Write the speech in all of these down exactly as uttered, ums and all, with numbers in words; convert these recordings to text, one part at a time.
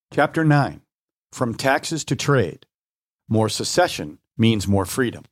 Chapter nine. From Taxes to Trade. More secession means more freedom.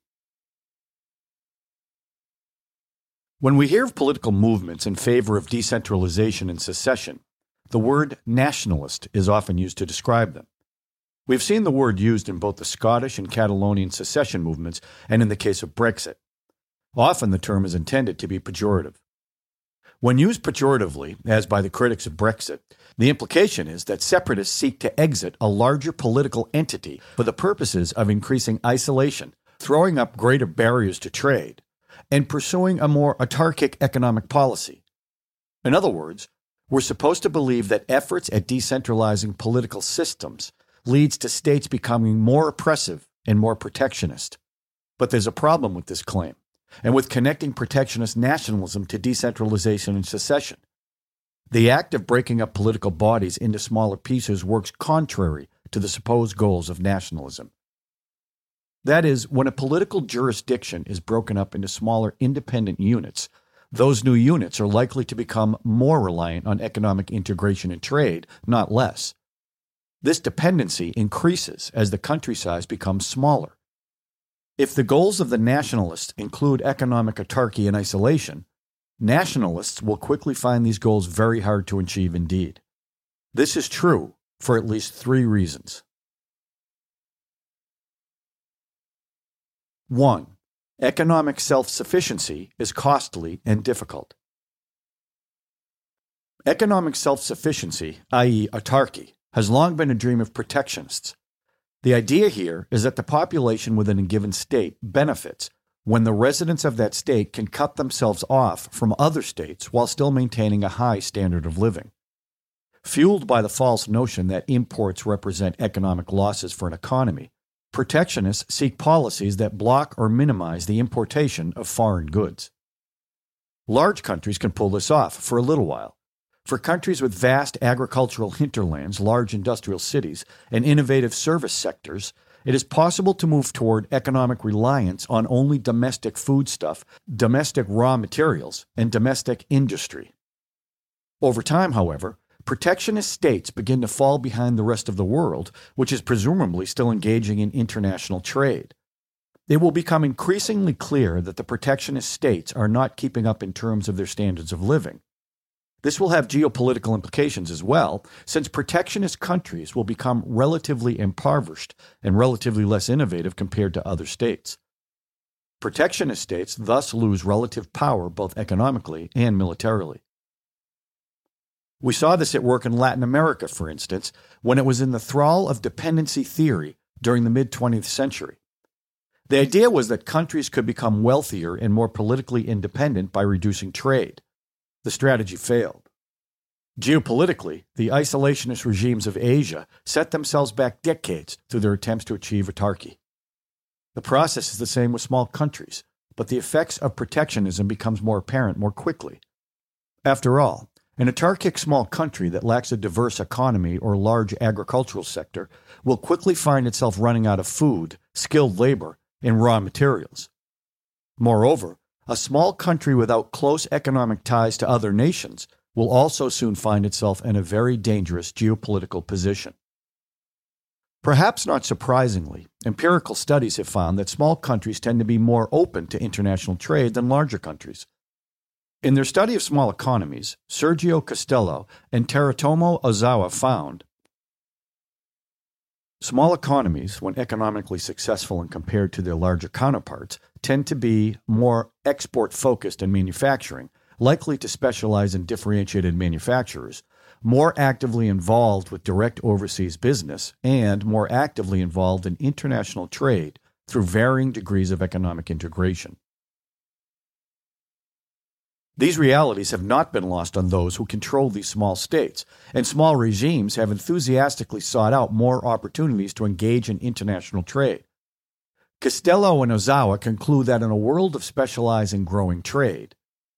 When we hear of political movements in favor of decentralization and secession, the word nationalist is often used to describe them. We've seen the word used in both the Scottish and Catalonian secession movements and in the case of Brexit. Often the term is intended to be pejorative. When used pejoratively, as by the critics of Brexit, the implication is that separatists seek to exit a larger political entity for the purposes of increasing isolation, throwing up greater barriers to trade, and pursuing a more autarkic economic policy. In other words, we're supposed to believe that efforts at decentralizing political systems leads to states becoming more oppressive and more protectionist. But there's a problem with this claim, and with connecting protectionist nationalism to decentralization and secession. The act of breaking up political bodies into smaller pieces works contrary to the supposed goals of nationalism. That is, when a political jurisdiction is broken up into smaller independent units, those new units are likely to become more reliant on economic integration and trade, not less. This dependency increases as the country size becomes smaller. If the goals of the nationalists include economic autarky and isolation, nationalists will quickly find these goals very hard to achieve indeed. This is true for at least three reasons. One, economic self-sufficiency is costly and difficult. Economic self-sufficiency, that is autarky, has long been a dream of protectionists. The idea here is that the population within a given state benefits when the residents of that state can cut themselves off from other states while still maintaining a high standard of living. Fueled by the false notion that imports represent economic losses for an economy, protectionists seek policies that block or minimize the importation of foreign goods. Large countries can pull this off for a little while. For countries with vast agricultural hinterlands, large industrial cities, and innovative service sectors, it is possible to move toward economic reliance on only domestic foodstuff, domestic raw materials, and domestic industry. Over time, however, protectionist states begin to fall behind the rest of the world, which is presumably still engaging in international trade. It will become increasingly clear that the protectionist states are not keeping up in terms of their standards of living. This will have geopolitical implications as well, since protectionist countries will become relatively impoverished and relatively less innovative compared to other states. Protectionist states thus lose relative power both economically and militarily. We saw this at work in Latin America, for instance, when it was in the thrall of dependency theory during the mid-twentieth century. The idea was that countries could become wealthier and more politically independent by reducing trade. The strategy failed. Geopolitically, the isolationist regimes of Asia set themselves back decades through their attempts to achieve autarky. The process is the same with small countries, but the effects of protectionism becomes more apparent more quickly. After all, an autarkic small country that lacks a diverse economy or large agricultural sector will quickly find itself running out of food, skilled labor, and raw materials. Moreover, a small country without close economic ties to other nations will also soon find itself in a very dangerous geopolitical position. Perhaps not surprisingly, empirical studies have found that small countries tend to be more open to international trade than larger countries. In their study of small economies, Sergio Costello and Teratomo Ozawa found small economies, when economically successful and compared to their larger counterparts, tend to be more export-focused in manufacturing, likely to specialize in differentiated manufacturers, more actively involved with direct overseas business, and more actively involved in international trade through varying degrees of economic integration. These realities have not been lost on those who control these small states, and small regimes have enthusiastically sought out more opportunities to engage in international trade. Costello and Ozawa conclude that in a world of specializing growing trade,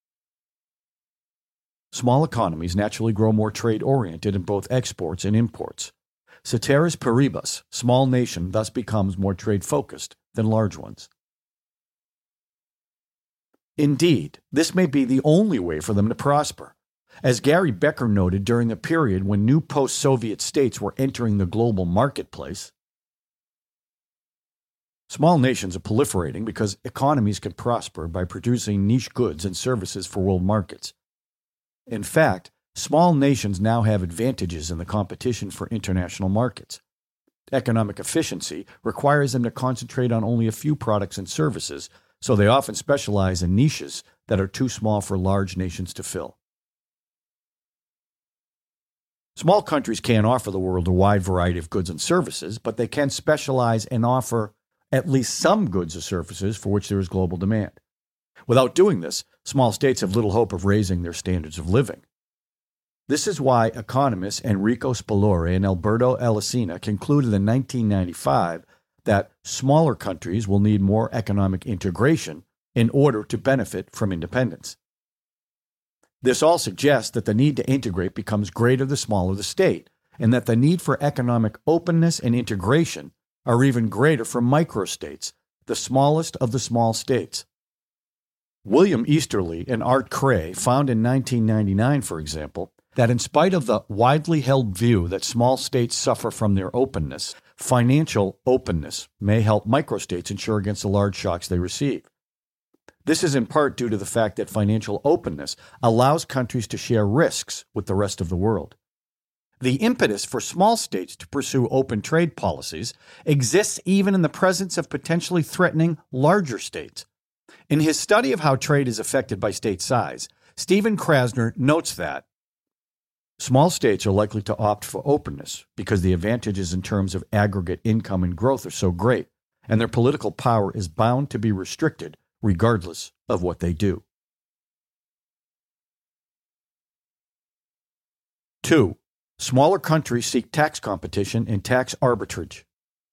small economies naturally grow more trade-oriented in both exports and imports. Ceteris paribus, small nation thus becomes more trade-focused than large ones. Indeed, this may be the only way for them to prosper. As Gary Becker noted during the period when new post-Soviet states were entering the global marketplace, small nations are proliferating because economies can prosper by producing niche goods and services for world markets. In fact, small nations now have advantages in the competition for international markets. Economic efficiency requires them to concentrate on only a few products and services, so they often specialize in niches that are too small for large nations to fill. Small countries can't offer the world a wide variety of goods and services, but they can specialize and offer at least some goods or services for which there is global demand. Without doing this, small states have little hope of raising their standards of living. This is why economists Enrico Spallore and Alberto Alesina concluded in nineteen ninety-five that smaller countries will need more economic integration in order to benefit from independence. This all suggests that the need to integrate becomes greater the smaller the state, and that the need for economic openness and integration are even greater for microstates, the smallest of the small states. William Easterly and Art Cray found in nineteen ninety-nine, for example, that in spite of the widely held view that small states suffer from their openness, financial openness may help microstates insure against the large shocks they receive. This is in part due to the fact that financial openness allows countries to share risks with the rest of the world. The impetus for small states to pursue open trade policies exists even in the presence of potentially threatening larger states. In his study of how trade is affected by state size, Stephen Krasner notes that small states are likely to opt for openness because the advantages in terms of aggregate income and growth are so great, and their political power is bound to be restricted regardless of what they do. Two, smaller countries seek tax competition and tax arbitrage.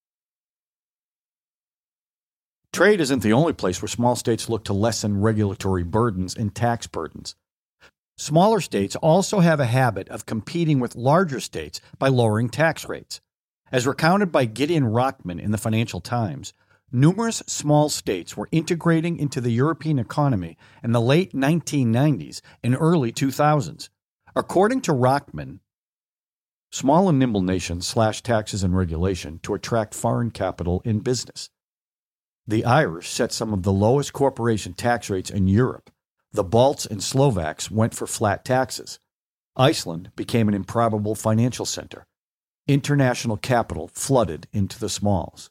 Trade isn't the only place where small states look to lessen regulatory burdens and tax burdens. Smaller states also have a habit of competing with larger states by lowering tax rates. As recounted by Gideon Rockman in the Financial Times, numerous small states were integrating into the European economy in the late nineteen nineties and early two thousands. According to Rockman, small and nimble nations slash taxes and regulation to attract foreign capital in business. The Irish set some of the lowest corporation tax rates in Europe. The Balts and Slovaks went for flat taxes. Iceland became an improbable financial center. International capital flooded into the smalls.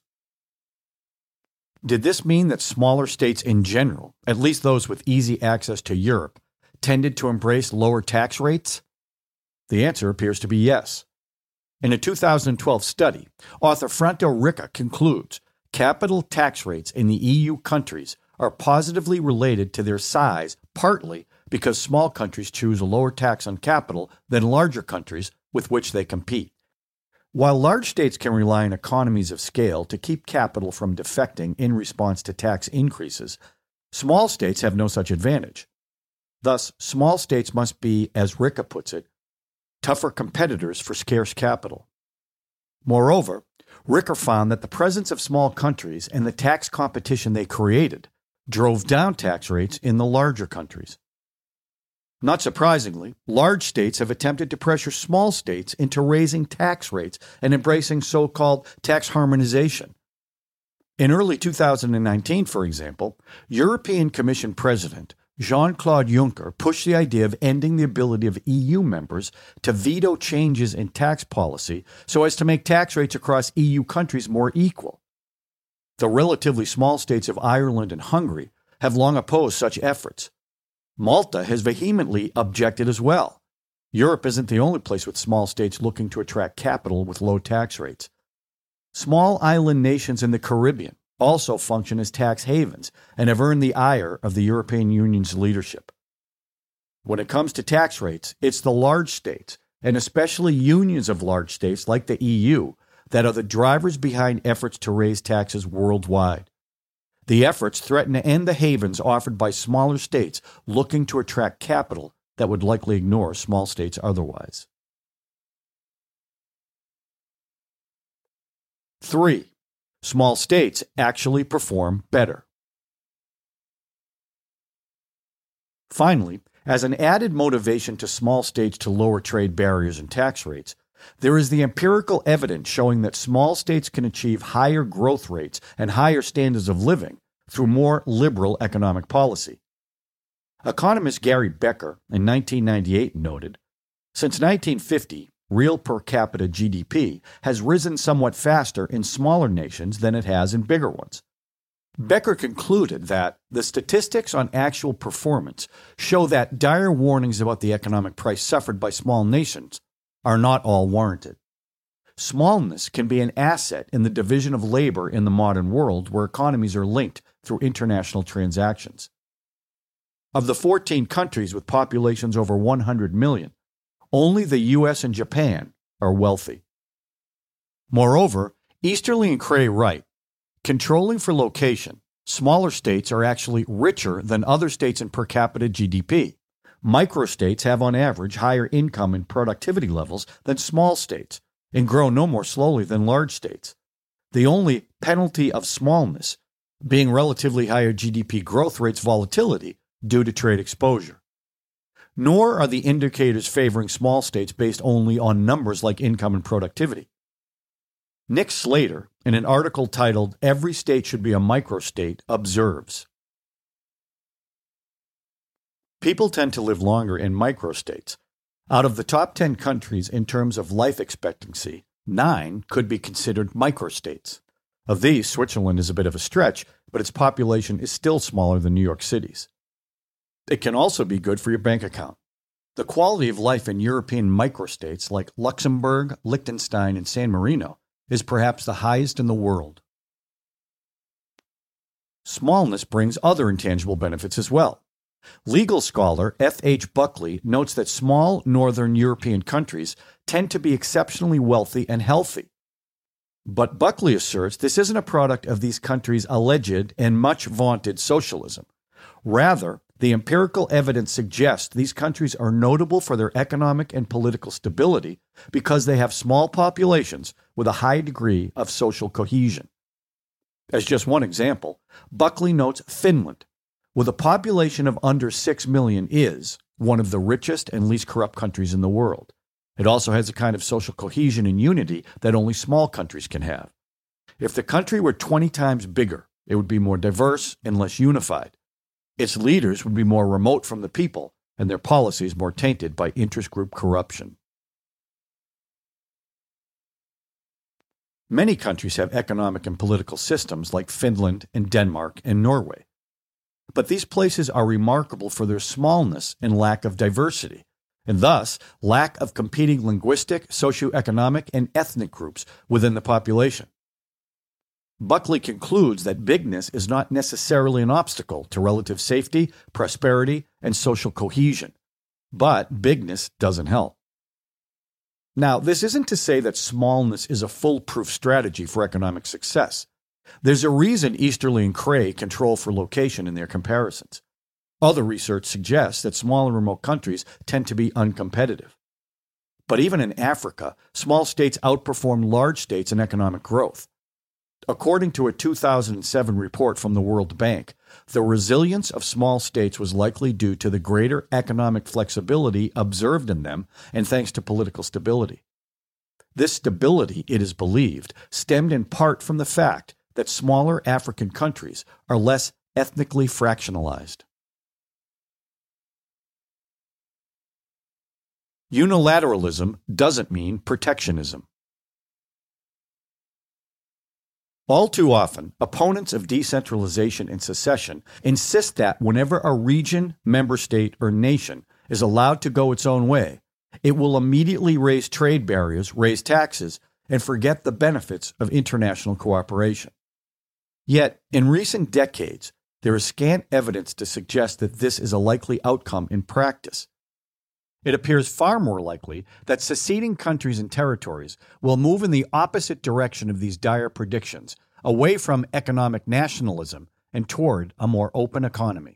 Did this mean that smaller states in general, at least those with easy access to Europe, tended to embrace lower tax rates? The answer appears to be yes. In a two thousand twelve study, author Franto Ricca concludes capital tax rates in the E U countries are positively related to their size, partly because small countries choose a lower tax on capital than larger countries with which they compete. While large states can rely on economies of scale to keep capital from defecting in response to tax increases, small states have no such advantage. Thus, small states must be, as Ricca puts it, tougher competitors for scarce capital. Moreover, Ricca found that the presence of small countries and the tax competition they created drove down tax rates in the larger countries. Not surprisingly, large states have attempted to pressure small states into raising tax rates and embracing so-called tax harmonization. In early two thousand nineteen, for example, European Commission President Jean-Claude Juncker pushed the idea of ending the ability of E U members to veto changes in tax policy so as to make tax rates across E U countries more equal. The relatively small states of Ireland and Hungary have long opposed such efforts. Malta has vehemently objected as well. Europe isn't the only place with small states looking to attract capital with low tax rates. Small island nations in the Caribbean also function as tax havens and have earned the ire of the European Union's leadership. When it comes to tax rates, it's the large states, and especially unions of large states like the E U, that are the drivers behind efforts to raise taxes worldwide. The efforts threaten to end the havens offered by smaller states looking to attract capital that would likely ignore small states otherwise. Three, small states actually perform better. Finally, As an added motivation to small states to lower trade barriers and tax rates, there is the empirical evidence showing that small states can achieve higher growth rates and higher standards of living through more liberal economic policy. Economist Gary Becker in nineteen ninety-eight noted, "Since nineteen fifty, real per capita G D P has risen somewhat faster in smaller nations than it has in bigger ones." Becker concluded that the statistics on actual performance show that dire warnings about the economic price suffered by small nations are not all warranted. Smallness can be an asset in the division of labor in the modern world where economies are linked through international transactions. Of the fourteen countries with populations over one hundred million, only the U S and Japan are wealthy. Moreover, Easterly and Cray write, controlling for location, smaller states are actually richer than other states in per capita G D P. Microstates have on average higher income and productivity levels than small states and grow no more slowly than large states. The only penalty of smallness being relatively higher G D P growth rates volatility due to trade exposure. Nor are the indicators favoring small states based only on numbers like income and productivity. Nick Slater, in an article titled "Every State Should Be a Microstate," observes, people tend to live longer in microstates. Out of the top ten countries in terms of life expectancy, nine could be considered microstates. Of these, Switzerland is a bit of a stretch, but its population is still smaller than New York City's. It can also be good for your bank account. The quality of life in European microstates like Luxembourg, Liechtenstein, and San Marino is perhaps the highest in the world. Smallness brings other intangible benefits as well. Legal scholar F H Buckley notes that small northern European countries tend to be exceptionally wealthy and healthy. But Buckley asserts this isn't a product of these countries' alleged and much vaunted socialism. Rather, the empirical evidence suggests these countries are notable for their economic and political stability because they have small populations with a high degree of social cohesion. As just one example, Buckley notes Finland, with a population of under six million, is one of the richest and least corrupt countries in the world. It also has a kind of social cohesion and unity that only small countries can have. If the country were twenty times bigger, it would be more diverse and less unified. Its leaders would be more remote from the people and their policies more tainted by interest group corruption. Many countries have economic and political systems like Finland and Denmark and Norway. But these places are remarkable for their smallness and lack of diversity, and thus lack of competing linguistic, socioeconomic, and ethnic groups within the population. Buckley concludes that bigness is not necessarily an obstacle to relative safety, prosperity, and social cohesion, but bigness doesn't help. Now, this isn't to say that smallness is a foolproof strategy for economic success. There's a reason Easterly and Cray control for location in their comparisons. Other research suggests that small and remote countries tend to be uncompetitive. But even in Africa, small states outperform large states in economic growth. According to a two thousand seven report from the World Bank, the resilience of small states was likely due to the greater economic flexibility observed in them and thanks to political stability. This stability, it is believed, stemmed in part from the fact that smaller African countries are less ethnically fractionalized. Unilateralism doesn't mean protectionism. All too often, opponents of decentralization and secession insist that whenever a region, member state, or nation is allowed to go its own way, it will immediately raise trade barriers, raise taxes, and forget the benefits of international cooperation. Yet, in recent decades, there is scant evidence to suggest that this is a likely outcome in practice. It appears far more likely that seceding countries and territories will move in the opposite direction of these dire predictions, away from economic nationalism and toward a more open economy.